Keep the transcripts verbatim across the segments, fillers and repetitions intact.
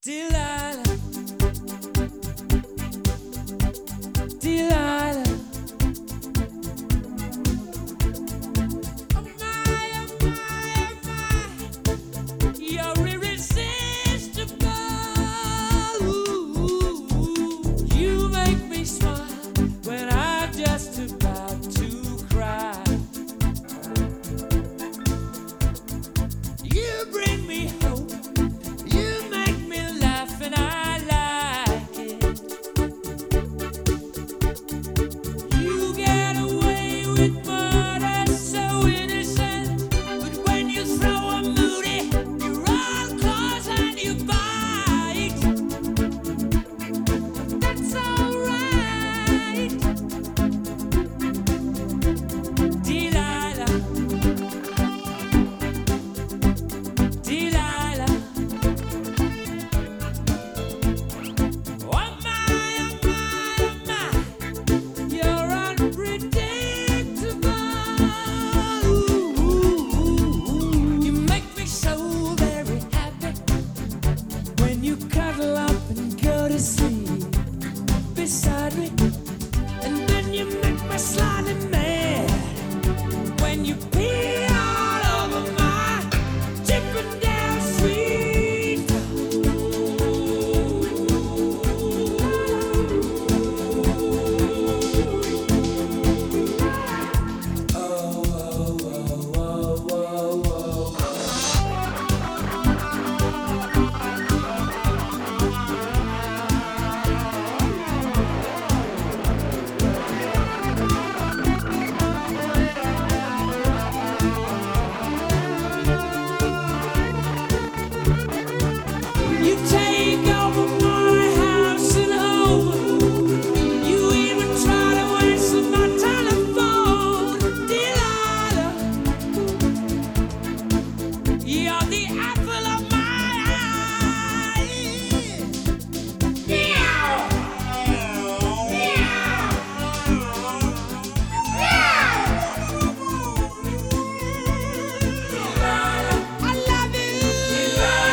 Delilah, Delilah. Oh my, oh my, oh my, you're irresistible. Ooh, you make me smile when I'm just about to cry. You bring me hope. You make me laugh and I like it. You get away with murder so innocent, but when you throw a moody, you're all claws and you bite. That's alright, Delilah, Delilah. Oh my, oh my, oh my, you're unpredictable. Ooh, you make me so very happy when you cuddle up and go to sleep beside me, and then you make me slightly mad when you pee all over my tipping down street. You take over my house and home. You even try to answer my telephone. Delilah, you're the apple of my eye. Meow, meow, Delilah, I love you.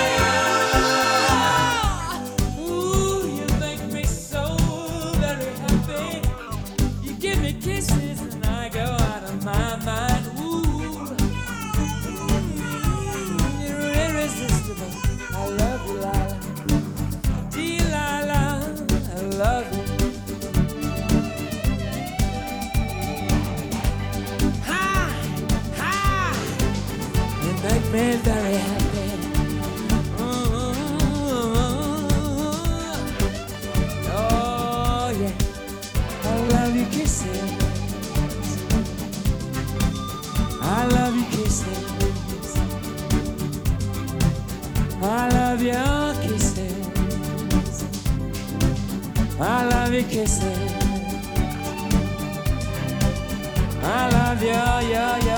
Delilah, ooh, you make me so very happy. You give me kisses and I go out of my mind. Ooh, you're irresistible. I love you, Lila. Delilah, I love you. Ha, ha, you make me very happy. Ooh, oh yeah, I love you kisses. I love you kisses. I love your kisses. I love your kisses. I love your, your, your